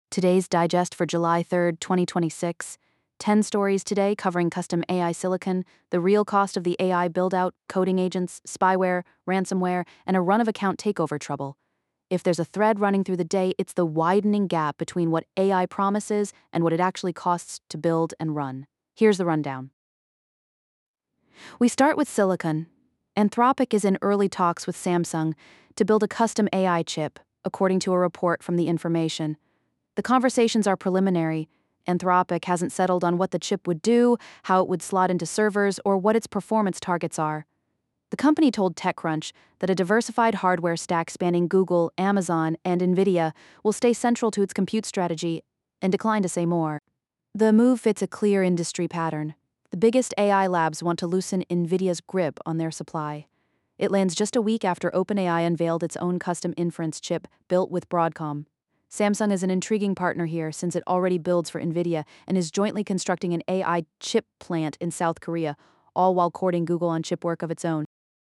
Today's digest for July 3rd, 2026. 10 stories today covering custom AI silicon, the real cost of the AI build-out, coding agents, spyware, ransomware, and a run-of-account takeover trouble. If there's a thread running through the day, it's the widening gap between what AI promises and what it actually costs to build and run. Here's the rundown. We start with silicon. Anthropic is in early talks with Samsung to build a custom AI chip, according to a report from The Information. The conversations are preliminary. Anthropic hasn't settled on what the chip would do, how it would slot into servers, or what its performance targets are. The company told TechCrunch that a diversified hardware stack spanning Google, Amazon, and NVIDIA will stay central to its compute strategy, and declined to say more. The move fits a clear industry pattern. The biggest AI labs want to loosen NVIDIA's grip on their supply. It lands just a week after OpenAI unveiled its own custom inference chip built with Broadcom. Samsung is an intriguing partner here since it already builds for NVIDIA and is jointly constructing an AI chip plant in South Korea, all while courting Google on chip work of its own.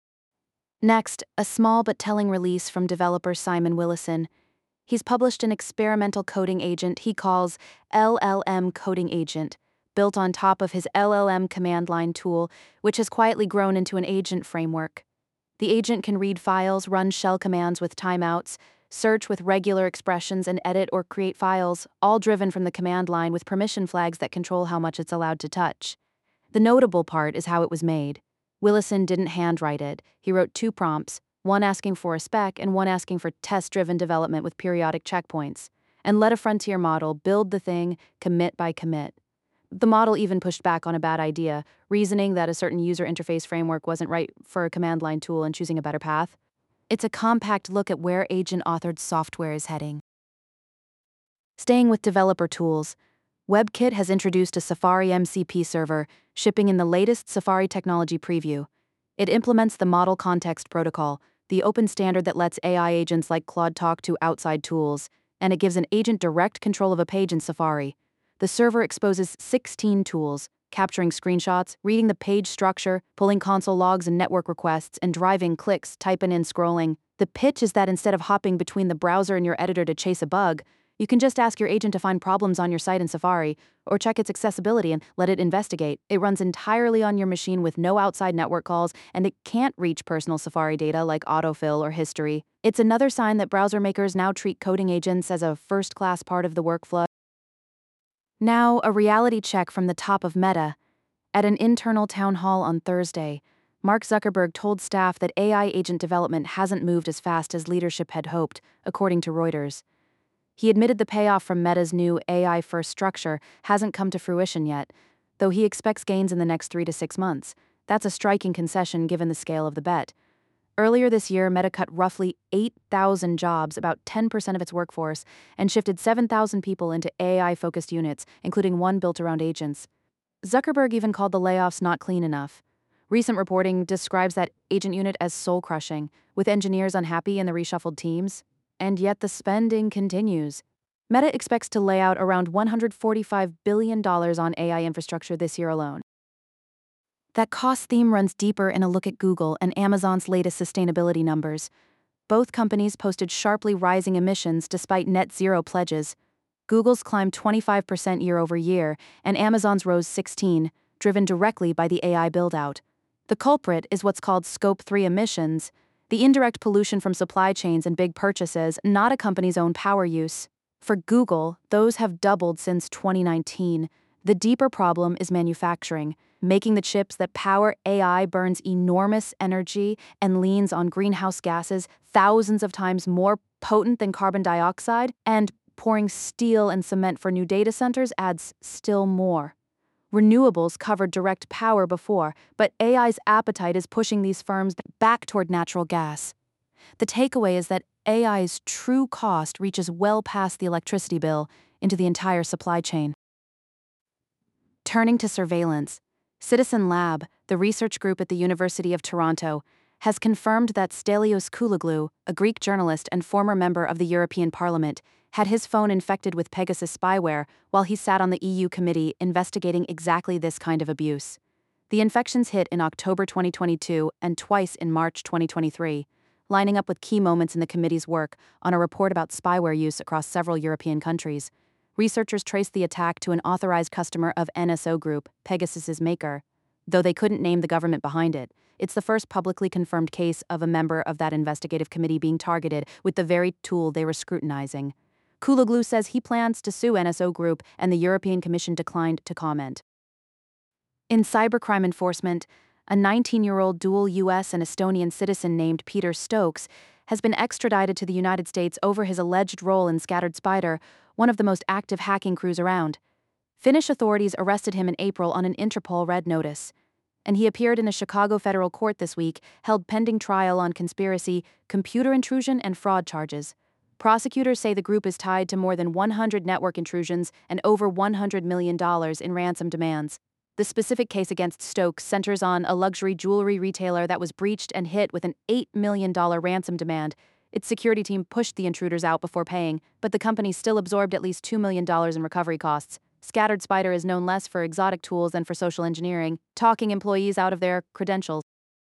Next, a small but telling release from developer Simon Willison. He's published an experimental coding agent he calls LLM Coding Agent, built on top of his LLM command line tool, which has quietly grown into an agent framework. The agent can read files, run shell commands with timeouts, search with regular expressions, and edit or create files, all driven from the command line with permission flags that control how much it's allowed to touch. The notable part is how it was made. Willison didn't handwrite it. He wrote 2 prompts, one asking for a spec and one asking for test-driven development with periodic checkpoints, and let a frontier model build the thing commit by commit. The model even pushed back on a bad idea, reasoning that a certain user interface framework wasn't right for a command line tool and choosing a better path. It's a compact look at where agent-authored software is heading. Staying with developer tools, WebKit has introduced a Safari MCP server, shipping in the latest Safari technology preview. It implements the Model Context Protocol, the open standard that lets AI agents like Claude talk to outside tools, and it gives an agent direct control of a page in Safari. The server exposes 16 tools, capturing screenshots, reading the page structure, pulling console logs and network requests, and driving clicks, typing in, scrolling. The pitch is that instead of hopping between the browser and your editor to chase a bug, you can just ask your agent to find problems on your site in Safari, or check its accessibility and let it investigate. It runs entirely on your machine with no outside network calls, and it can't reach personal Safari data like autofill or history. It's another sign that browser makers now treat coding agents as a first-class part of the workflow. Now, a reality check from the top of Meta. At an internal town hall on Thursday, Mark Zuckerberg told staff that AI agent development hasn't moved as fast as leadership had hoped, according to Reuters. He admitted the payoff from Meta's new AI-first structure hasn't come to fruition yet, though he expects gains in the next 3 to 6 months. That's a striking concession given the scale of the bet. Earlier this year, Meta cut roughly 8,000 jobs, about 10% of its workforce, and shifted 7,000 people into AI-focused units, including one built around agents. Zuckerberg even called the layoffs not clean enough. Recent reporting describes that agent unit as soul-crushing, with engineers unhappy in the reshuffled teams. And yet the spending continues. Meta expects to lay out around $145 billion on AI infrastructure this year alone. That cost theme runs deeper in a look at Google and Amazon's latest sustainability numbers. Both companies posted sharply rising emissions despite net zero pledges. Google's climbed 25% year over year, and Amazon's rose 16%, driven directly by the AI build-out. The culprit is what's called Scope 3 emissions, the indirect pollution from supply chains and big purchases, not a company's own power use. For Google, those have doubled since 2019. The deeper problem is manufacturing. Making the chips that power AI burns enormous energy and leans on greenhouse gases thousands of times more potent than carbon dioxide, and pouring steel and cement for new data centers adds still more. Renewables covered direct power before, but AI's appetite is pushing these firms back toward natural gas. The takeaway is that AI's true cost reaches well past the electricity bill into the entire supply chain. Turning to surveillance, Citizen Lab, the research group at the University of Toronto, has confirmed that Stelios Kouloglou, a Greek journalist and former member of the European Parliament, had his phone infected with Pegasus spyware while he sat on the EU committee investigating exactly this kind of abuse. The infections hit in October 2022 and twice in March 2023. lining up with key moments in the committee's work on a report about spyware use across several European countries. Researchers traced the attack to an authorized customer of NSO Group, Pegasus's maker. Though they couldn't name the government behind it, it's the first publicly confirmed case of a member of that investigative committee being targeted with the very tool they were scrutinizing. Kuloglu says he plans to sue NSO Group, and the European Commission declined to comment. In cybercrime enforcement, a 19-year-old dual US and Estonian citizen named Peter Stokes has been extradited to the United States over his alleged role in Scattered Spider, one of the most active hacking crews around. Finnish authorities arrested him in April on an Interpol Red Notice, and he appeared in a Chicago federal court this week, held pending trial on conspiracy, computer intrusion, and fraud charges. Prosecutors say the group is tied to more than 100 network intrusions and over $100 million in ransom demands. The specific case against Stokes centers on a luxury jewelry retailer that was breached and hit with an $8 million ransom demand. Its security team pushed the intruders out before paying, but the company still absorbed at least $2 million in recovery costs. Scattered Spider is known less for exotic tools than for social engineering, talking employees out of their credentials.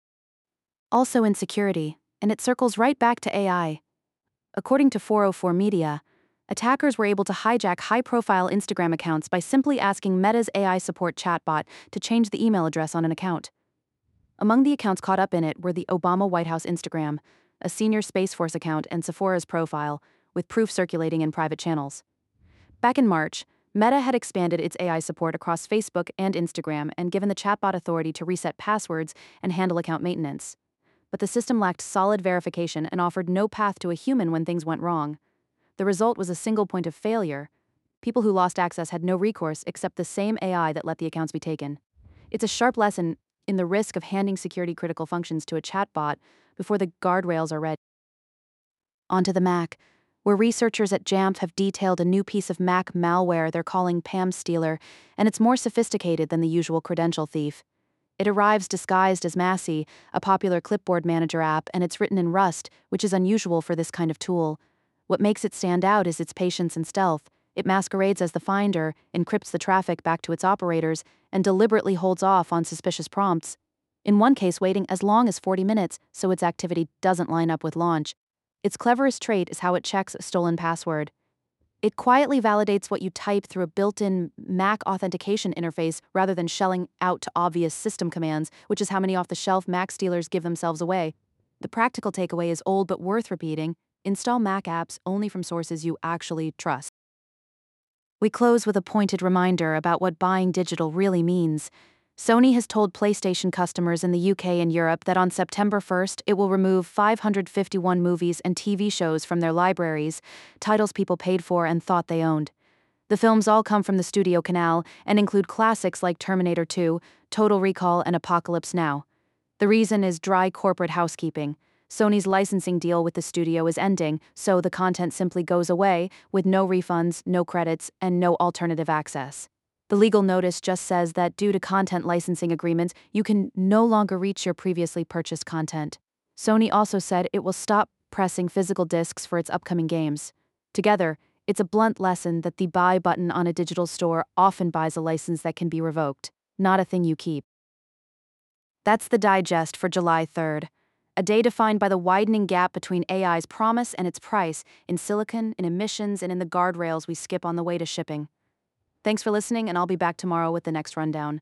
Also in security, and it circles right back to AI. According to 404 Media, attackers were able to hijack high-profile Instagram accounts by simply asking Meta's AI support chatbot to change the email address on an account. Among the accounts caught up in it were the Obama White House Instagram, a senior Space Force account, and Sephora's profile, with proof circulating in private channels. Back in March, Meta had expanded its AI support across Facebook and Instagram and given the chatbot authority to reset passwords and handle account maintenance. But the system lacked solid verification and offered no path to a human when things went wrong. The result was a single point of failure. People who lost access had no recourse except the same AI that let the accounts be taken. It's a sharp lesson in the risk of handing security-critical functions to a chatbot before the guardrails are ready. Onto the Mac, where researchers at Jamf have detailed a new piece of Mac malware they're calling Pamstealer, and it's more sophisticated than the usual credential thief. It arrives disguised as Massey, a popular clipboard manager app, and it's written in Rust, which is unusual for this kind of tool. What makes it stand out is its patience and stealth. It masquerades as the finder, encrypts the traffic back to its operators, and deliberately holds off on suspicious prompts. In one case, waiting as long as 40 minutes so its activity doesn't line up with launch. Its cleverest trait is how it checks a stolen password. It quietly validates what you type through a built-in Mac authentication interface rather than shelling out to obvious system commands, which is how many off-the-shelf Mac stealers give themselves away. The practical takeaway is old but worth repeating: install Mac apps only from sources you actually trust. We close with a pointed reminder about what buying digital really means. Sony has told PlayStation customers in the UK and Europe that on September 1st it will remove 551 movies and TV shows from their libraries, titles people paid for and thought they owned. The films all come from the studio Canal and include classics like Terminator 2, Total Recall, and Apocalypse Now. The reason is dry corporate housekeeping. Sony's licensing deal with the studio is ending, so the content simply goes away, with no refunds, no credits, and no alternative access. The legal notice just says that due to content licensing agreements, you can no longer reach your previously purchased content. Sony also said it will stop pressing physical discs for its upcoming games. Together, it's a blunt lesson that the buy button on a digital store often buys a license that can be revoked, not a thing you keep. That's the digest for July 3rd. A day defined by the widening gap between AI's promise and its price, in silicon, in emissions, and in the guardrails we skip on the way to shipping. Thanks for listening, and I'll be back tomorrow with the next rundown.